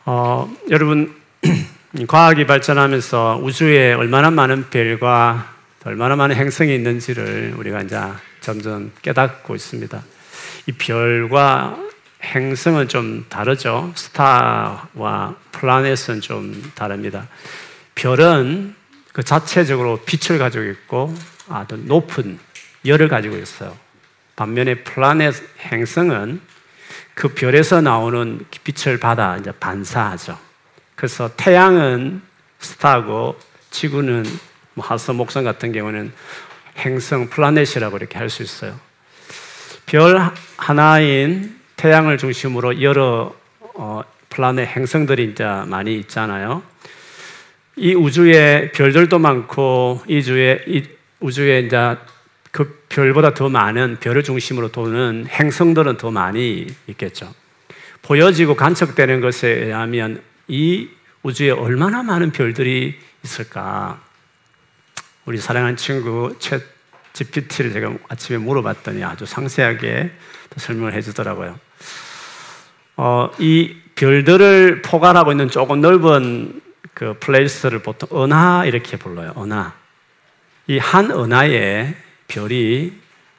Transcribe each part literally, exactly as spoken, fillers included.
어, 여러분 과학이 발전하면서 우주에 얼마나 많은 별과 얼마나 많은 행성이 있는지를 우리가 이제 점점 깨닫고 있습니다. 이 별과 행성은 좀 다르죠. 스타와 플라넷은 좀 다릅니다. 별은 그 자체적으로 빛을 가지고 있고 아주 높은 열을 가지고 있어요. 반면에 플라넷 행성은 그 별에서 나오는 빛을 받아 이제 반사하죠. 그래서 태양은 스타고 지구는 뭐 화성, 목성 같은 경우는 행성, 플라넷이라고 이렇게 할 수 있어요. 별 하나인 태양을 중심으로 여러 어, 플라넷 행성들이 이제 많이 있잖아요. 이 우주에 별들도 많고 이 우주에 이 우주에 이제 그 별보다 더 많은 별을 중심으로 도는 행성들은 더 많이 있겠죠. 보여지고 관측되는 것에 의하면 이 우주에 얼마나 많은 별들이 있을까? 우리 사랑하는 친구 챗 지피티를 제가 아침에 물어봤더니 아주 상세하게 설명을 해주더라고요. 어, 이 별들을 포괄하고 있는 조금 넓은 그 플레이스를 보통 은하 이렇게 불러요. 은하. 이 한 은하에 별이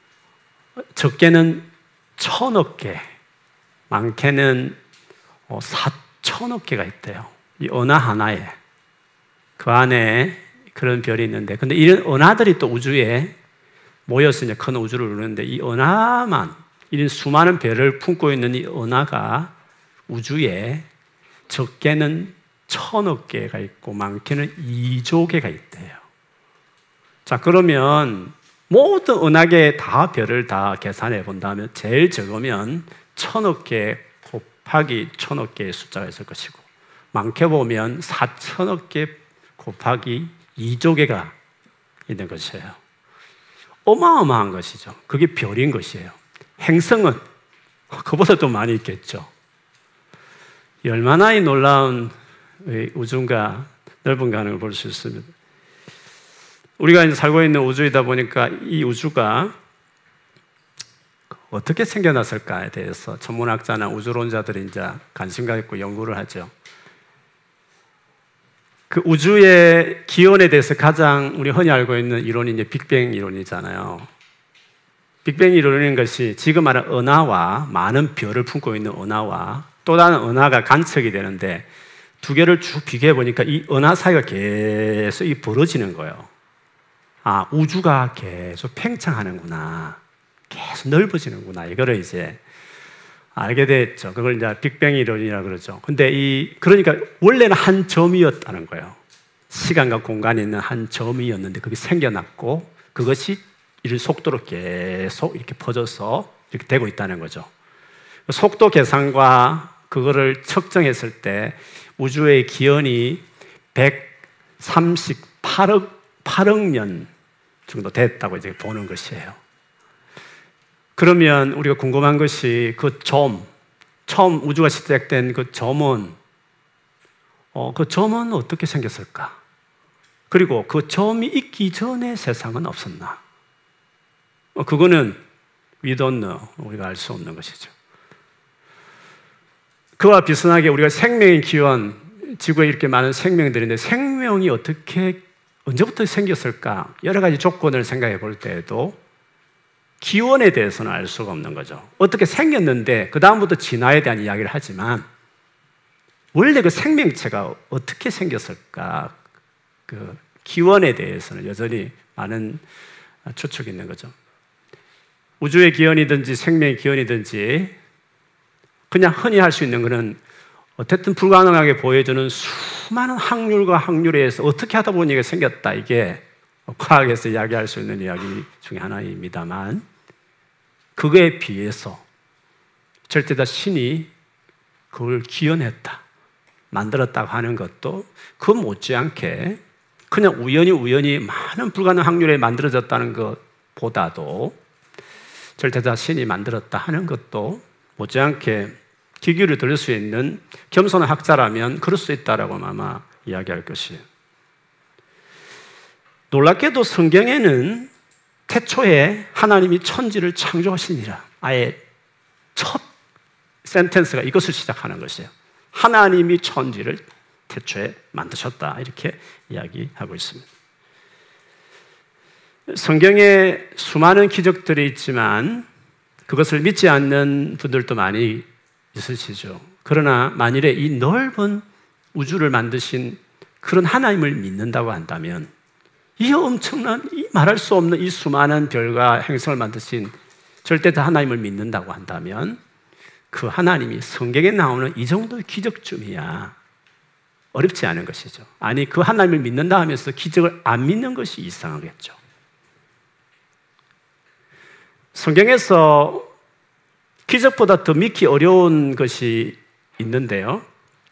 적게는 천억 개, 많게는 사천억 개가 있대요. 이 은하 하나에. 그 안에 그런 별이 있는데, 근데 이런 은하들이 또 우주에 모여서 이제 큰 우주를 이루는데, 이 은하만, 이런 수많은 별을 품고 있는 이 은하가 우주에 적게는 천억 개가 있고, 많게는 이조 개가 있대요. 자, 그러면 모든 은하계 다 별을 다 계산해 본다면 제일 적으면 천억 개 곱하기 천억 개의 숫자가 있을 것이고, 많게 보면 사천억 개 곱하기 이조 개가 있는 것이에요. 어마어마한 것이죠. 그게 별인 것이에요. 행성은 그보다 더 많이 있겠죠. 얼마나 이 놀라운 우주가 넓은 가능을 볼 수 있습니다. 우리가 이제 살고 있는 우주이다 보니까 이 우주가 어떻게 생겨났을까에 대해서 천문학자나 우주론자들이 이제 관심 갖고 연구를 하죠. 그 우주의 기원에 대해서 가장 우리 흔히 알고 있는 이론이 이제 빅뱅 이론이잖아요. 빅뱅 이론인 것이 지금 말한 은하와 많은 별을 품고 있는 은하와 또 다른 은하가 관측이 되는데 두 개를 쭉 비교해 보니까 이 은하 사이가 계속 이 벌어지는 거예요. 아, 우주가 계속 팽창하는구나. 계속 넓어지는구나. 이거를 이제 알게 됐죠. 그걸 이제 빅뱅 이론이라고 그러죠. 근데 이, 그러니까 원래는 한 점이었다는 거예요. 시간과 공간이 있는 한 점이었는데 그게 생겨났고 그것이 이런 속도로 계속 이렇게 퍼져서 이렇게 되고 있다는 거죠. 속도 계산과 그거를 측정했을 때 우주의 기원이 백삼십팔억 팔억 년 정도 됐다고 이제 보는 것이에요. 그러면 우리가 궁금한 것이 그 점, 처음 우주가 시작된 그 점은, 어, 그 점은 어떻게 생겼을까? 그리고 그 점이 있기 전에 세상은 없었나? 어, 그거는 we don't know. 우리가 알 수 없는 것이죠. 그와 비슷하게 우리가 생명의 기원, 지구에 이렇게 많은 생명들인데 생명이 어떻게 언제부터 생겼을까? 여러 가지 조건을 생각해 볼 때에도 기원에 대해서는 알 수가 없는 거죠. 어떻게 생겼는데 그 다음부터 진화에 대한 이야기를 하지만 원래 그 생명체가 어떻게 생겼을까? 그 기원에 대해서는 여전히 많은 추측이 있는 거죠. 우주의 기원이든지 생명의 기원이든지 그냥 흔히 할 수 있는 것은 어쨌든 불가능하게 보여주는 수많은 확률과 확률에 의해서 어떻게 하다 보니 이게 생겼다. 이게 과학에서 이야기할 수 있는 이야기 중에 하나입니다만 그거에 비해서 절대다 신이 그걸 기원했다, 만들었다고 하는 것도 그 못지않게 그냥 우연히 우연히 많은 불가능한 확률에 만들어졌다는 것보다도 절대다 신이 만들었다 하는 것도 못지않게 기교를 들을 수 있는 겸손한 학자라면 그럴 수 있다라고 아마 이야기할 것이에요. 놀랍게도 성경에는 태초에 하나님이 천지를 창조하시니라. 아예 첫 센텐스가 이것을 시작하는 것이에요. 하나님이 천지를 태초에 만드셨다. 이렇게 이야기하고 있습니다. 성경에 수많은 기적들이 있지만 그것을 믿지 않는 분들도 많이 있으시죠. 그러나 만일에 이 넓은 우주를 만드신 그런 하나님을 믿는다고 한다면 이 엄청난, 이 말할 수 없는 이 수많은 별과 행성을 만드신 절대자 하나님을 믿는다고 한다면 그 하나님이 성경에 나오는 이 정도의 기적쯤이야 어렵지 않은 것이죠. 아니, 그 하나님을 믿는다 하면서 기적을 안 믿는 것이 이상하겠죠. 성경에서 기적보다 더 믿기 어려운 것이 있는데요.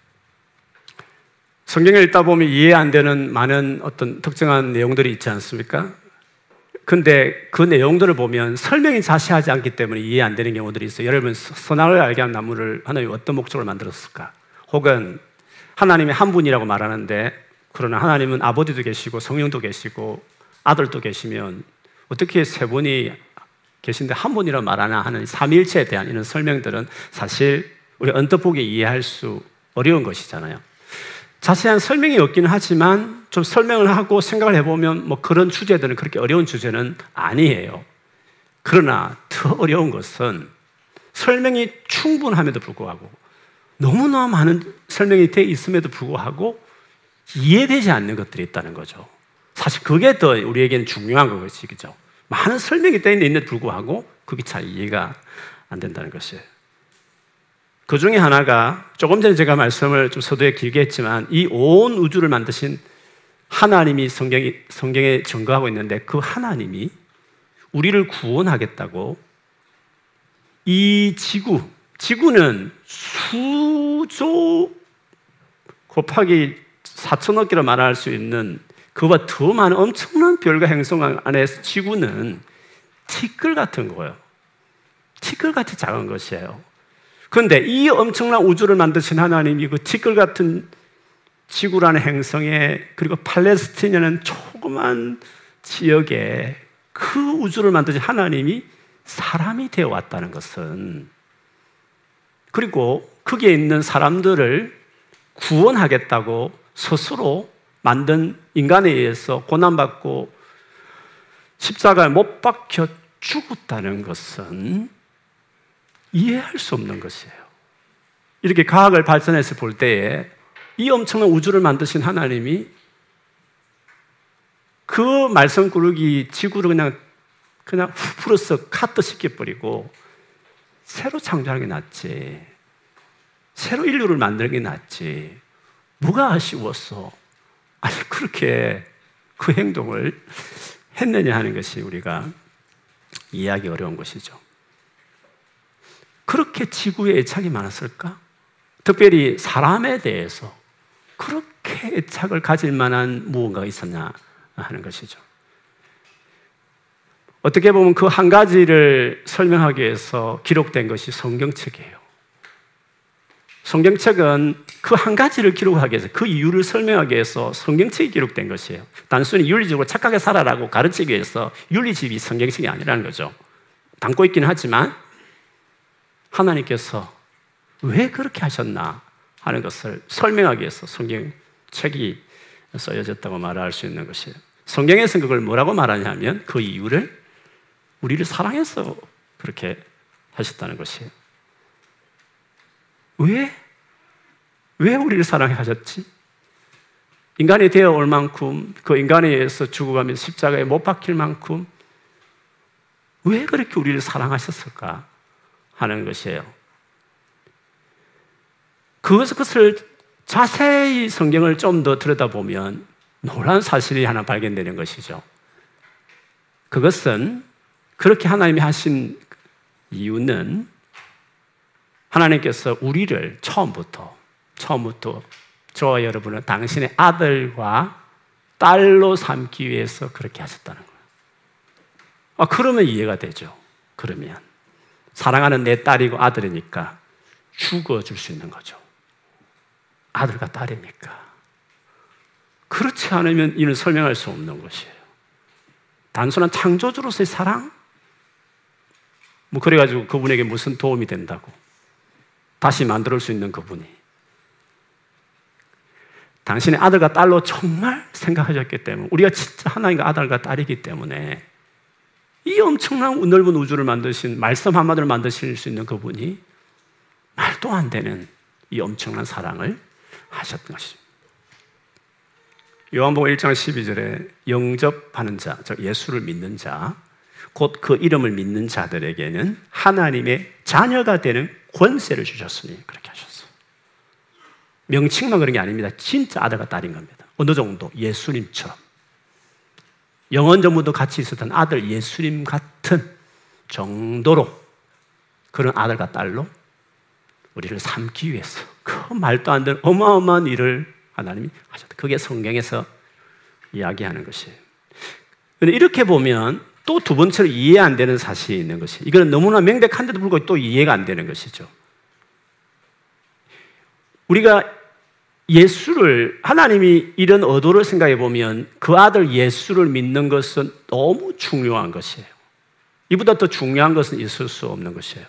성경을 읽다 보면 이해 안 되는 많은 어떤 특정한 내용들이 있지 않습니까? 근데 그 내용들을 보면 설명이 자세하지 않기 때문에 이해 안 되는 경우들이 있어요. 예를 들면 선악을 알게 한 나무를 하나님이 어떤 목적으로 만들었을까? 혹은 하나님이 한 분이라고 말하는데 그러나 하나님은 아버지도 계시고 성령도 계시고 아들도 계시면 어떻게 세 분이 계신데 한 분이라고 말하나 하는 삼위일체에 대한 이런 설명들은 사실 우리 언뜻 보기 이해할 수 어려운 것이잖아요. 자세한 설명이 없기는 하지만 좀 설명을 하고 생각을 해보면 뭐 그런 주제들은 그렇게 어려운 주제는 아니에요. 그러나 더 어려운 것은 설명이 충분함에도 불구하고 너무나 많은 설명이 돼 있음에도 불구하고 이해되지 않는 것들이 있다는 거죠. 사실 그게 더 우리에게는 중요한 것이죠. 많은 설명이 돼 있는데 불구하고 그게 잘 이해가 안 된다는 것이에요. 그 중에 하나가 조금 전에 제가 말씀을 좀 서두에 길게 했지만 이 온 우주를 만드신 하나님이 성경이, 성경에 증거하고 있는데 그 하나님이 우리를 구원하겠다고 이 지구, 지구는 수조 곱하기 사천억 개로 말할 수 있는 그보다 더 많은 엄청난 별과 행성 안에서 지구는 티끌 같은 거예요. 티끌같이 작은 것이에요. 그런데 이 엄청난 우주를 만드신 하나님이 그 티끌 같은 지구라는 행성에 그리고 팔레스틴이라는 조그만 지역에 그 우주를 만드신 하나님이 사람이 되어 왔다는 것은 그리고 거기에 있는 사람들을 구원하겠다고 스스로 만든 인간에 의해서 고난받고 십자가에 못 박혀 죽었다는 것은 이해할 수 없는 것이에요. 이렇게 과학을 발전해서 볼 때에 이 엄청난 우주를 만드신 하나님이 그 말썽꾸러기 지구를 그냥 그냥 풀어서 카트 시켜버리고 새로 창조하는 게 낫지, 새로 인류를 만드는 게 낫지, 뭐가 아쉬웠어? 아니 그렇게 그 행동을 했느냐 하는 것이 우리가 이해하기 어려운 것이죠. 그렇게 지구에 애착이 많았을까? 특별히 사람에 대해서 그렇게 애착을 가질 만한 무언가가 있었냐 하는 것이죠. 어떻게 보면 그 한 가지를 설명하기 위해서 기록된 것이 성경책이에요. 성경책은 그 한 가지를 기록하기 위해서, 그 이유를 설명하기 위해서 성경책이 기록된 것이에요. 단순히 윤리적으로 착하게 살아라고 가르치기 위해서 윤리집이 성경책이 아니라는 거죠. 담고 있기는 하지만 하나님께서 왜 그렇게 하셨나 하는 것을 설명하기 위해서 성경책이 써여졌다고 말할 수 있는 것이에요. 성경에서는 그걸 뭐라고 말하냐면 그 이유를 우리를 사랑해서 그렇게 하셨다는 것이에요. 왜? 왜 우리를 사랑해 하셨지? 인간이 되어 올 만큼 그 인간에 의해서 죽어가면서 십자가에 못 박힐 만큼 왜 그렇게 우리를 사랑하셨을까 하는 것이에요. 그것을, 그것을 자세히 성경을 좀 더 들여다보면 놀라운 사실이 하나 발견되는 것이죠. 그것은 그렇게 하나님이 하신 이유는 하나님께서 우리를 처음부터 처음부터 저와 여러분은 당신의 아들과 딸로 삼기 위해서 그렇게 하셨다는 거예요. 아, 그러면 이해가 되죠. 그러면 사랑하는 내 딸이고 아들이니까 죽어줄 수 있는 거죠. 아들과 딸이니까. 그렇지 않으면 이는 설명할 수 없는 것이에요. 단순한 창조주로서의 사랑? 뭐 그래가지고 그분에게 무슨 도움이 된다고 다시 만들 수 있는 그분이 당신의 아들과 딸로 정말 생각하셨기 때문에, 우리가 진짜 하나님과 아들과 딸이기 때문에 이 엄청난 넓은 우주를 만드신, 말씀 한마디를 만드실 수 있는 그분이 말도 안 되는 이 엄청난 사랑을 하셨던 것이죠. 요한복음 일 장 십이 절에 영접하는 자, 즉 예수를 믿는 자, 곧 그 이름을 믿는 자들에게는 하나님의 자녀가 되는 권세를 주셨으니 그렇게 하셨어요. 명칭만 그런 게 아닙니다. 진짜 아들과 딸인 겁니다. 어느 정도 예수님처럼 영원 전부터 같이 있었던 아들 예수님 같은 정도로 그런 아들과 딸로 우리를 삼기 위해서 그 말도 안 되는 어마어마한 일을 하나님이 하셨다. 그게 성경에서 이야기하는 것이에요. 그런데 이렇게 보면 또 두 번째로 이해 안 되는 사실이 있는 것이, 이거는 너무나 명백한데도 불구하고 또 이해가 안 되는 것이죠. 우리가 예수를, 하나님이 이런 의도를 생각해 보면 그 아들 예수를 믿는 것은 너무 중요한 것이에요. 이보다 더 중요한 것은 있을 수 없는 것이에요.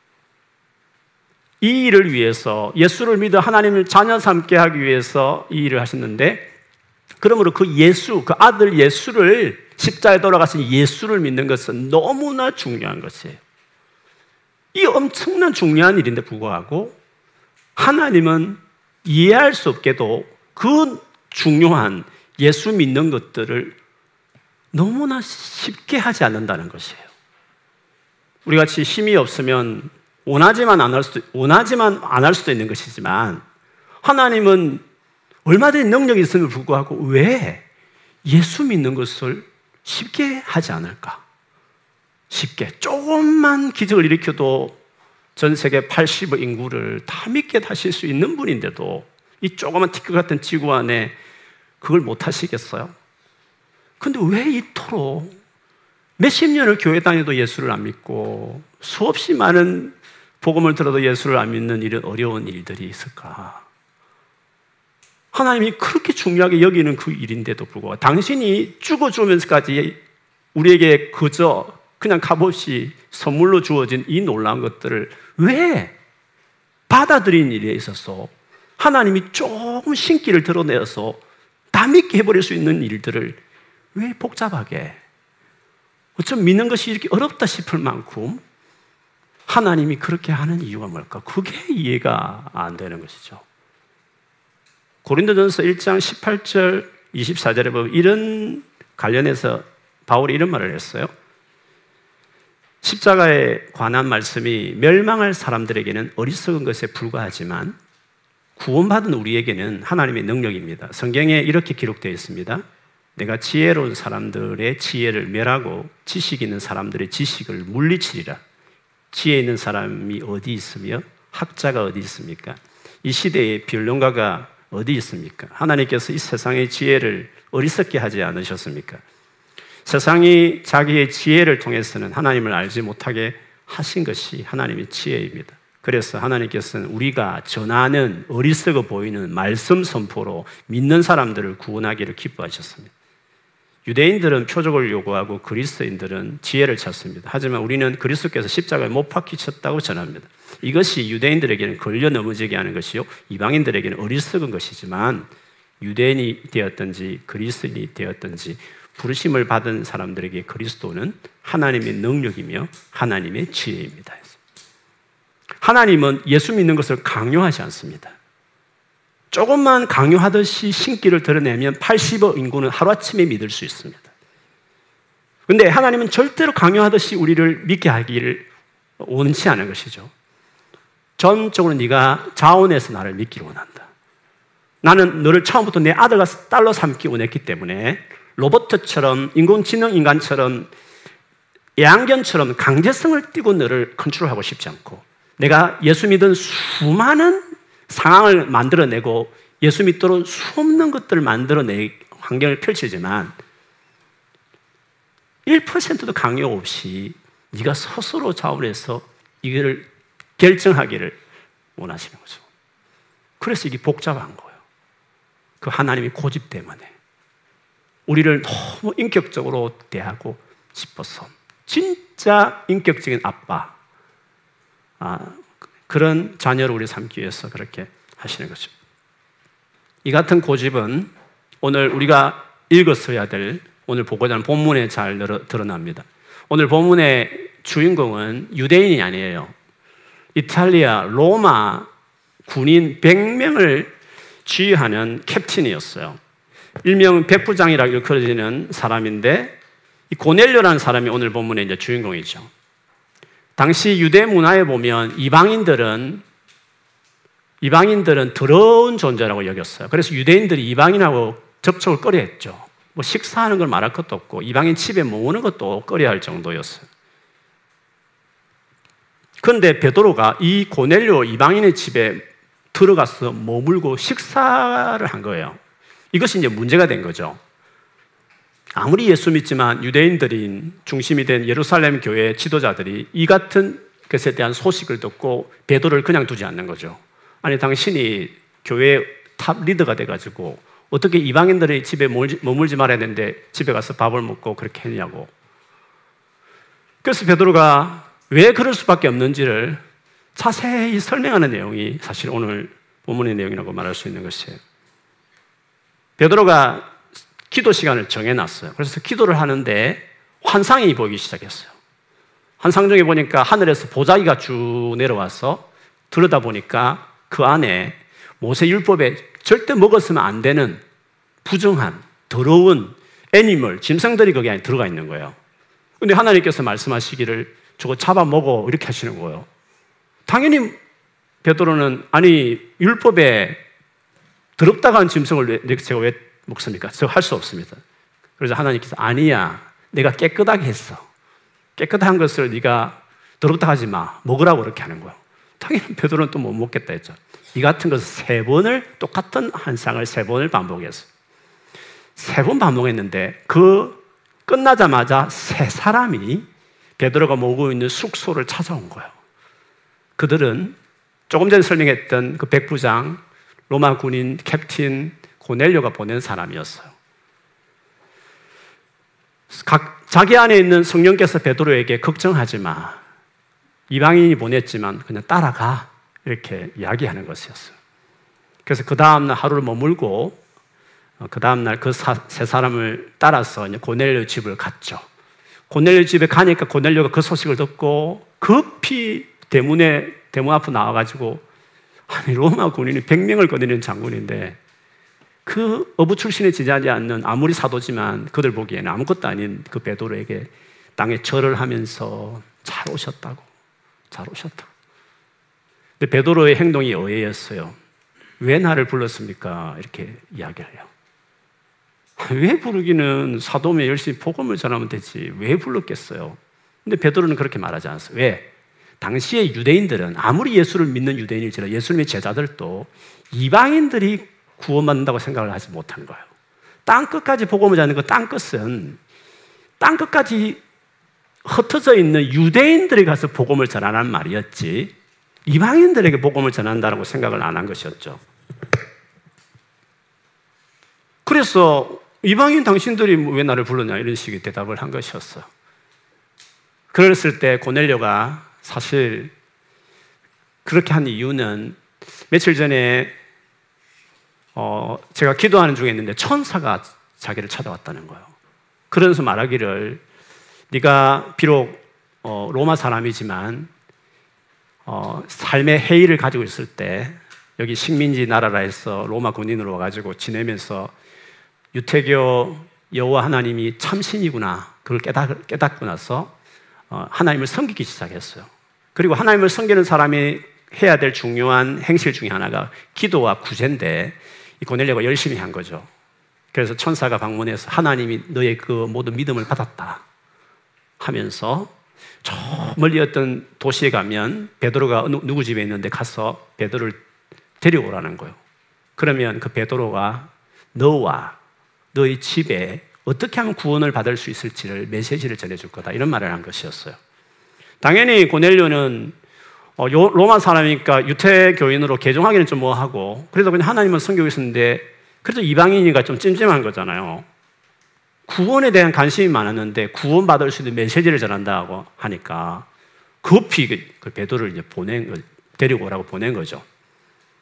이 일을 위해서, 예수를 믿어 하나님을 자녀 삼게 하기 위해서 이 일을 하셨는데, 그러므로 그 예수, 그 아들 예수를, 십자가에 돌아가신 예수를 믿는 것은 너무나 중요한 것이에요. 이 엄청난 중요한 일인데 불구하고 하나님은 이해할 수 없게도 그 중요한 예수 믿는 것들을 너무나 쉽게 하지 않는다는 것이에요. 우리 같이 힘이 없으면 원하지만 안 할 수도, 원하지만 안 할 수도 있는 것이지만, 하나님은 얼마든지 능력이 있음에도 불구하고 왜 예수 믿는 것을 쉽게 하지 않을까? 쉽게 조금만 기적을 일으켜도 전 세계 팔십억 인구를 다 믿게 하실 수 있는 분인데도 이 조그만 티끌 같은 지구 안에 그걸 못 하시겠어요? 근데 왜 이토록 몇십 년을 교회 다녀도 예수를 안 믿고 수없이 많은 복음을 들어도 예수를 안 믿는 이런 어려운 일들이 있을까? 하나님이 그렇게 중요하게 여기는 그 일인데도 불구하고 당신이 죽어주면서까지 우리에게 그저 그냥 값없이 선물로 주어진 이 놀라운 것들을 왜 받아들이는 일에 있어서 하나님이 조금 신기를 드러내서 다 믿게 해버릴 수 있는 일들을 왜 복잡하게, 어쩜 믿는 것이 이렇게 어렵다 싶을 만큼 하나님이 그렇게 하는 이유가 뭘까? 그게 이해가 안 되는 것이죠. 고린도전서 일 장 십팔 절 이십사 절에 보면 이런 관련해서 바울이 이런 말을 했어요. 십자가에 관한 말씀이 멸망할 사람들에게는 어리석은 것에 불과하지만 구원받은 우리에게는 하나님의 능력입니다. 성경에 이렇게 기록되어 있습니다. 내가 지혜로운 사람들의 지혜를 멸하고 지식 있는 사람들의 지식을 물리치리라. 지혜 있는 사람이 어디 있으며 학자가 어디 있습니까? 이 시대에 변론가가 어디 있습니까? 하나님께서 이 세상의 지혜를 어리석게 하지 않으셨습니까? 세상이 자기의 지혜를 통해서는 하나님을 알지 못하게 하신 것이 하나님의 지혜입니다. 그래서 하나님께서는 우리가 전하는 어리석어 보이는 말씀 선포로 믿는 사람들을 구원하기를 기뻐하셨습니다. 유대인들은 표적을 요구하고 그리스도인들은 지혜를 찾습니다. 하지만 우리는 그리스도께서 십자가에 못 박히셨다고 전합니다. 이것이 유대인들에게는 걸려 넘어지게 하는 것이요, 이방인들에게는 어리석은 것이지만 유대인이 되었든지 그리스도인이 되었든지 부르심을 받은 사람들에게 그리스도는 하나님의 능력이며 하나님의 지혜입니다. 하나님은 예수 믿는 것을 강요하지 않습니다. 조금만 강요하듯이 신기를 드러내면 팔십억 인구는 하루아침에 믿을 수 있습니다. 그런데 하나님은 절대로 강요하듯이 우리를 믿게 하기를 원치 않은 것이죠. 전적으로 네가 자원해서 나를 믿기를 원한다. 나는 너를 처음부터 내 아들과 딸로 삼기 원했기 때문에 로봇처럼, 인공지능 인간처럼, 애완견처럼 강제성을 띠고 너를 컨트롤하고 싶지 않고, 내가 예수 믿은 수많은 상황을 만들어내고 예수 믿도록 수없는 것들을 만들어내 환경을 펼치지만 일 퍼센트도 강요 없이 네가 스스로 자원해서 이거를 결정하기를 원하시는 거죠. 그래서 이게 복잡한 거예요. 그 하나님의 고집 때문에 우리를 너무 인격적으로 대하고 싶어서, 진짜 인격적인 아빠, 아, 그런 자녀를 우리 삼기 위해서 그렇게 하시는 거죠. 이 같은 고집은 오늘 우리가 읽었어야 될 오늘 보고자 하는 본문에 잘 드러납니다. 오늘 본문의 주인공은 유대인이 아니에요. 이탈리아 로마 군인 백 명을 지휘하는 캡틴이었어요. 일명 백부장이라고 일컬어지는 사람인데 이 고넬료라는 사람이 오늘 본문의 이제 주인공이죠. 당시 유대 문화에 보면 이방인들은 이방인들은 더러운 존재라고 여겼어요. 그래서 유대인들이 이방인하고 접촉을 꺼려했죠. 뭐 식사하는 걸 말할 것도 없고 이방인 집에 머무는 것도 꺼려할 정도였어요. 그런데 베드로가 이 고넬료 이방인의 집에 들어가서 머물고 식사를 한 거예요. 이것이 이제 문제가 된 거죠. 아무리 예수 믿지만 유대인들인 중심이 된 예루살렘 교회 지도자들이 이 같은 것에 대한 소식을 듣고 베드로를 그냥 두지 않는 거죠. 아니 당신이 교회 탑 리더가 돼가지고 어떻게 이방인들의 집에 머물지 말아야 되는데 집에 가서 밥을 먹고 그렇게 했냐고. 그래서 베드로가 왜 그럴 수밖에 없는지를 자세히 설명하는 내용이 사실 오늘 본문의 내용이라고 말할 수 있는 것이에요. 베드로가 기도 시간을 정해놨어요. 그래서 기도를 하는데 환상이 보이기 시작했어요. 환상 중에 보니까 하늘에서 보자기가 쭉 내려와서 들여다보니까 그 안에 모세율법에 절대 먹었으면 안 되는 부정한 더러운 애니멀, 짐승들이 거기 안에 들어가 있는 거예요. 근데 하나님께서 말씀하시기를 저거 잡아먹어 이렇게 하시는 거예요. 당연히 베드로는 아니 율법에 더럽다고 한 짐승을 왜, 제가 왜 먹습니까? 저 할 수 없습니다. 그래서 하나님께서 아니야 내가 깨끗하게 했어. 깨끗한 것을 네가 더럽다고 하지 마. 먹으라고 그렇게 하는 거예요. 당연히 베드로는 또 못 먹겠다 했죠. 이 같은 것을 세 번을 똑같은 환상을 세 번을 반복했어요. 세 번 반복했는데 그 끝나자마자 세 사람이 베드로가 머물고 있는 숙소를 찾아온 거예요. 그들은 조금 전에 설명했던 그 백부장, 로마 군인 캡틴 고넬료가 보낸 사람이었어요. 각, 자기 안에 있는 성령께서 베드로에게 걱정하지 마. 이방인이 보냈지만 그냥 따라가. 이렇게 이야기하는 것이었어요. 그래서 그 다음날 하루를 머물고 그 다음날 그 세 사람을 따라서 고넬료 집을 갔죠. 고넬료 집에 가니까 고넬료가 그 소식을 듣고 급히 대문에 대문 앞으로 나와가지고 아니 로마 군인이 백 명을 거느리는 장군인데 그 어부 출신에 지지하지 않는 아무리 사도지만 그들 보기에는 아무것도 아닌 그 베드로에게 땅에 절을 하면서 잘 오셨다고 잘 오셨다고. 근데 베드로의 행동이 어이였어요. 왜 나를 불렀습니까? 이렇게 이야기를 해요. 왜 부르기는 사도면 열심히 복음을 전하면 되지 왜 불렀겠어요? 근데 베드로는 그렇게 말하지 않았어요. 왜? 당시의 유대인들은 아무리 예수를 믿는 유대인일지라도 예수님의 제자들도 이방인들이 구원받는다고 생각을 하지 못한 거예요. 땅끝까지 복음을 전하는 그 땅끝은 땅끝까지 흩어져 있는 유대인들이 가서 복음을 전하라는 말이었지 이방인들에게 복음을 전한다고 생각을 안 한 것이었죠. 그래서 이방인 당신들이 왜 나를 불렀냐 이런 식의 대답을 한 것이었어요. 그랬을 때 고넬료가 사실 그렇게 한 이유는 며칠 전에 어 제가 기도하는 중에 있는데 천사가 자기를 찾아왔다는 거예요. 그러면서 말하기를 네가 비록 어 로마 사람이지만 어 삶의 해이를 가지고 있을 때 여기 식민지 나라라 해서 로마 군인으로 와가지고 지내면서 유태교 여호와 하나님이 참신이구나 그걸 깨닫, 깨닫고 나서 어, 하나님을 섬기기 시작했어요. 그리고 하나님을 섬기는 사람이 해야 될 중요한 행실 중에 하나가 기도와 구제인데 이 고넬료가 열심히 한 거죠. 그래서 천사가 방문해서 하나님이 너의 그 모든 믿음을 받았다 하면서 저 멀리 어떤 도시에 가면 베드로가 누구 집에 있는데 가서 베드로를 데려오라는 거예요. 그러면 그 베드로가 너와 너희 집에 어떻게 하면 구원을 받을 수 있을지를 메시지를 전해줄 거다 이런 말을 한 것이었어요. 당연히 고넬료는 어, 로마 사람이니까 유태교인으로 개종하기는 좀 뭐하고 그래도 그냥 하나님을 섬기고 있었는데 그래도 이방인이니까 좀 찜찜한 거잖아요. 구원에 대한 관심이 많았는데 구원받을 수 있는 메시지를 전한다고 하니까 급히 그 베드로를 이제 보낸 거, 데리고 오라고 보낸 거죠.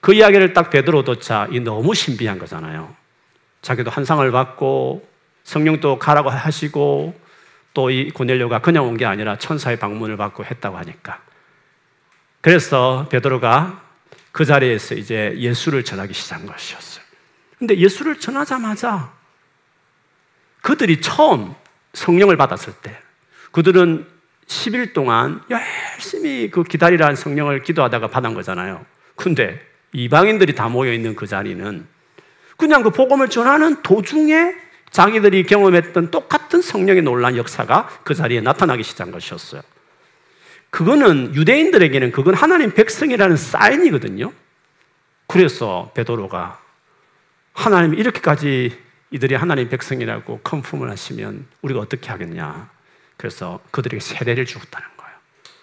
그 이야기를 딱 베드로 듣자 이 너무 신비한 거잖아요. 자기도 환상을 받고 성령도 가라고 하시고 또 이 고넬료가 그냥 온 게 아니라 천사의 방문을 받고 했다고 하니까. 그래서 베드로가 그 자리에서 이제 예수를 전하기 시작한 것이었어요. 근데 예수를 전하자마자 그들이 처음 성령을 받았을 때 그들은 십 일 동안 열심히 그 기다리라는 성령을 기도하다가 받은 거잖아요. 근데 이방인들이 다 모여있는 그 자리는 그냥 그 복음을 전하는 도중에 자기들이 경험했던 똑같은 성령의 놀라운 역사가 그 자리에 나타나기 시작한 것이었어요. 그거는 유대인들에게는 그건 하나님 백성이라는 사인이거든요. 그래서 베드로가 하나님이 이렇게까지 이들이 하나님 백성이라고 컨펌을 하시면 우리가 어떻게 하겠냐. 그래서 그들에게 세례를 주었다는 거예요.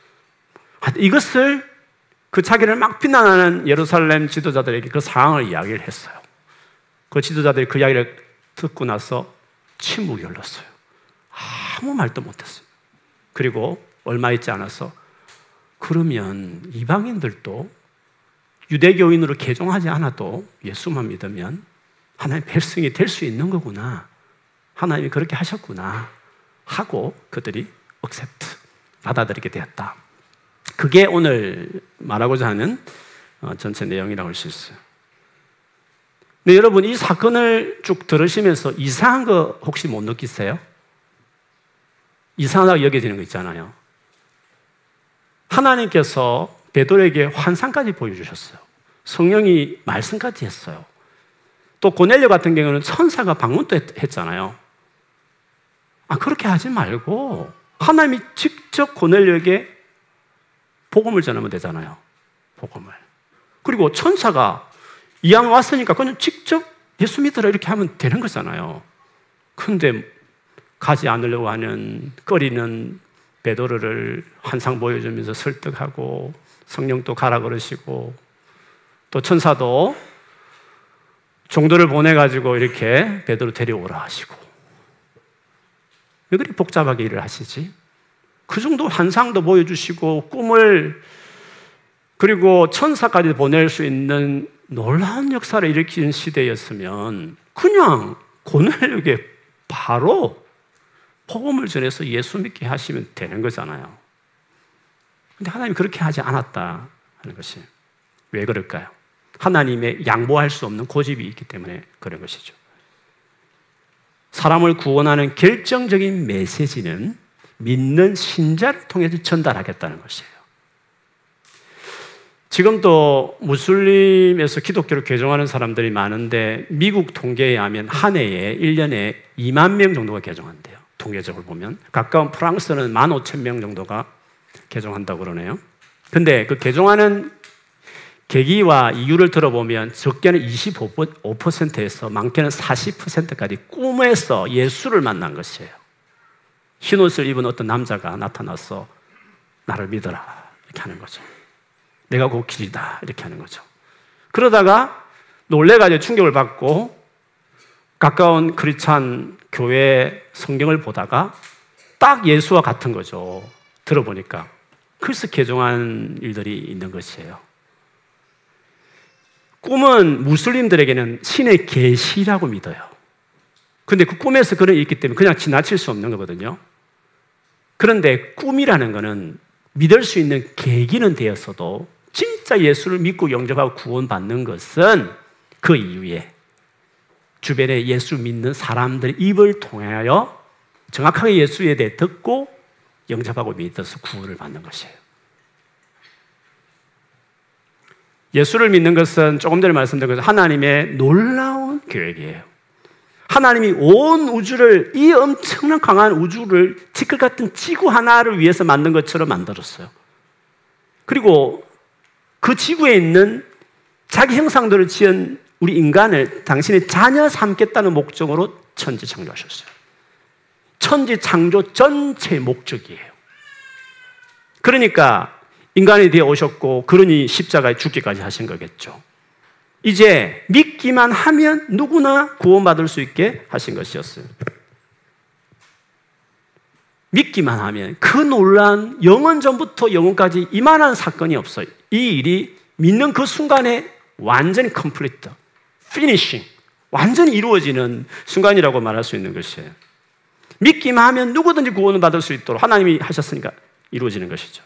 이것을 그 자기를 막 비난하는 예루살렘 지도자들에게 그 상황을 이야기를 했어요. 그 지도자들이 그 이야기를 듣고 나서 침묵이 흘렀어요. 아무 말도 못했어요. 그리고 얼마 있지 않아서 그러면 이방인들도 유대교인으로 개종하지 않아도 예수만 믿으면 하나님의 백성이 될 수 있는 거구나. 하나님이 그렇게 하셨구나 하고 그들이 억셉트, 받아들이게 되었다. 그게 오늘 말하고자 하는 전체 내용이라고 할 수 있어요. 근데 여러분 이 사건을 쭉 들으시면서 이상한 거 혹시 못 느끼세요? 이상하다고 여겨지는 거 있잖아요. 하나님께서 베드로에게 환상까지 보여주셨어요. 성령이 말씀까지 했어요. 또 고넬료 같은 경우는 천사가 방문도 했잖아요. 아, 그렇게 하지 말고 하나님이 직접 고넬료에게 복음을 전하면 되잖아요. 복음을. 그리고 천사가 이왕 왔으니까 그냥 직접 예수 믿으라 이렇게 하면 되는 거잖아요. 근데 가지 않으려고 하는 꺼리는 베드로를 환상 보여주면서 설득하고 성령도 가라 그러시고 또 천사도 종도를 보내가지고 이렇게 베드로 데려오라 하시고 왜 그렇게 복잡하게 일을 하시지? 그 정도 환상도 보여주시고 꿈을 그리고 천사까지 보낼 수 있는 놀라운 역사를 일으키는 시대였으면 그냥 고넬료에게 바로 복음을 전해서 예수 믿게 하시면 되는 거잖아요. 근데 하나님이 그렇게 하지 않았다 하는 것이 왜 그럴까요? 하나님의 양보할 수 없는 고집이 있기 때문에 그런 것이죠. 사람을 구원하는 결정적인 메시지는 믿는 신자를 통해서 전달하겠다는 것이에요. 지금도 무슬림에서 기독교를 개종하는 사람들이 많은데 미국 통계에 의하면 한 해에 일 년에 이만 명 정도가 개종한대요. 통계적으로 보면 가까운 프랑스는 만 오천 명 정도가 개종한다고 그러네요. 근데 그 개종하는 계기와 이유를 들어보면 적게는 이십오 퍼센트에서 많게는 사십 퍼센트까지 꿈에서 예수를 만난 것이에요. 흰옷을 입은 어떤 남자가 나타나서 나를 믿어라 이렇게 하는 거죠. 내가 곧 길이다 이렇게 하는 거죠. 그러다가 놀래가지고 충격을 받고 가까운 크리스찬 교회 성경을 보다가 딱 예수와 같은 거죠. 들어보니까. 그래서 개종한 일들이 있는 것이에요. 꿈은 무슬림들에게는 신의 계시라고 믿어요. 근데 그 꿈에서 그런 게 있기 때문에 그냥 지나칠 수 없는 거거든요. 그런데 꿈이라는 거는 믿을 수 있는 계기는 되었어도 진짜 예수를 믿고 영접하고 구원받는 것은 그 이후에 주변에 예수 믿는 사람들의 입을 통하여 정확하게 예수에 대해 듣고 영접하고 믿어서 구원을 받는 것이에요. 예수를 믿는 것은 조금 전에 말씀드린 것처럼 하나님의 놀라운 계획이에요. 하나님이 온 우주를, 이 엄청난 강한 우주를 티끌 같은 지구 하나를 위해서 만든 것처럼 만들었어요. 그리고 그 지구에 있는 자기 형상대로 지은 우리 인간을 당신의 자녀 삼겠다는 목적으로 천지 창조하셨어요. 천지 창조 전체의 목적이에요. 그러니까 인간이 되어 오셨고 그러니 십자가에 죽기까지 하신 거겠죠. 이제 믿기만 하면 누구나 구원받을 수 있게 하신 것이었어요. 믿기만 하면 그 놀라운 영원 전부터 영원까지 이만한 사건이 없어요. 이 일이 믿는 그 순간에 완전히 컴플리트, 피니싱, 완전히 이루어지는 순간이라고 말할 수 있는 것이에요. 믿기만 하면 누구든지 구원을 받을 수 있도록 하나님이 하셨으니까 이루어지는 것이죠.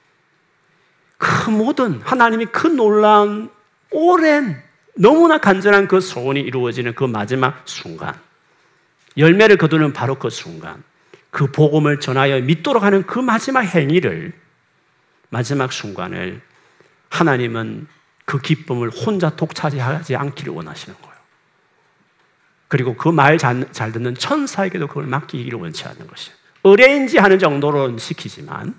그 모든 하나님이 그 놀라운 오랜 너무나 간절한 그 소원이 이루어지는 그 마지막 순간, 열매를 거두는 바로 그 순간, 그 복음을 전하여 믿도록 하는 그 마지막 행위를, 마지막 순간을 하나님은 그 기쁨을 혼자 독차지하지 않기를 원하시는 거예요. 그리고 그 말 잘 듣는 천사에게도 그걸 맡기기를 원치 않는 것이에요. 의뢰인지 하는 정도로는 시키지만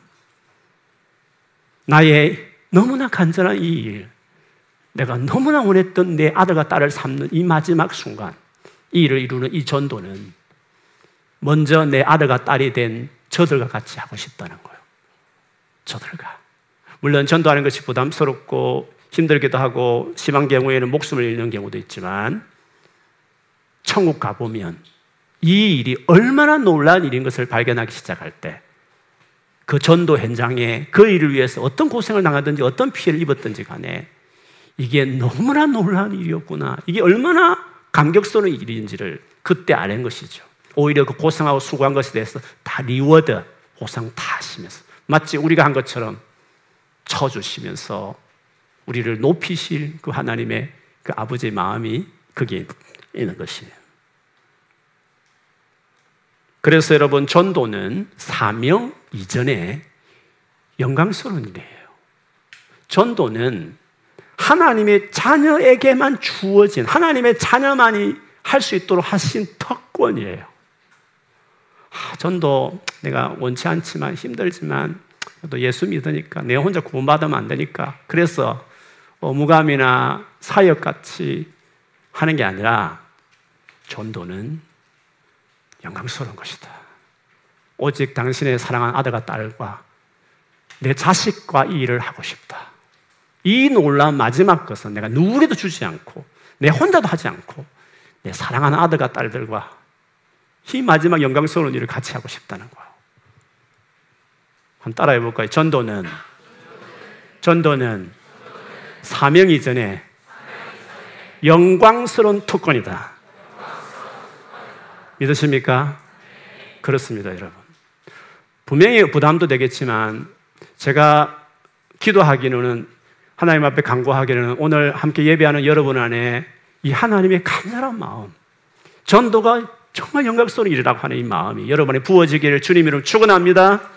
나의 너무나 간절한 이 일, 내가 너무나 원했던 내 아들과 딸을 삼는 이 마지막 순간, 이 일을 이루는 이 전도는 먼저 내 아들과 딸이 된 저들과 같이 하고 싶다는 거예요. 저들과. 물론 전도하는 것이 부담스럽고 힘들기도 하고 심한 경우에는 목숨을 잃는 경우도 있지만 천국 가보면 이 일이 얼마나 놀라운 일인 것을 발견하기 시작할 때 그 전도 현장에 그 일을 위해서 어떤 고생을 당하든지 어떤 피해를 입었든지 간에 이게 너무나 놀라운 일이었구나, 이게 얼마나 감격스러운 일인지를 그때 아는 것이죠. 오히려 그 고생하고 수고한 것에 대해서 다 리워드, 보상 다 하시면서 마치 우리가 한 것처럼 쳐주시면서 우리를 높이실 그 하나님의 그 아버지의 마음이 거기에 있는 것이에요. 그래서 여러분, 전도는 사명 이전에 영광스러운 일이에요. 전도는 하나님의 자녀에게만 주어진, 하나님의 자녀만이 할 수 있도록 하신 특권이에요. 아, 전도 내가 원치 않지만 힘들지만 또 예수 믿으니까 내가 혼자 구원받으면 안 되니까 그래서 어무감이나 사역같이 하는 게 아니라 전도는 영광스러운 것이다. 오직 당신의 사랑하는 아들과 딸과 내 자식과 이 일을 하고 싶다. 이 놀라운 마지막 것은 내가 누구에게도 주지 않고 내 혼자도 하지 않고 내 사랑하는 아들과 딸들과 이 마지막 영광스러운 일을 같이 하고 싶다는 거예요. 한번 따라해 볼까요? 전도는 전도는 사명 이전에 영광스러운 특권이다. 믿으십니까? 그렇습니다, 여러분. 분명히 부담도 되겠지만 제가 기도하기로는, 하나님 앞에 간구하기로는 오늘 함께 예배하는 여러분 안에 이 하나님의 간절한 마음, 전도가 정말 영광스러운 일이라고 하는 이 마음이 여러분의 부어지기를 주님 이름으로 축원합니다.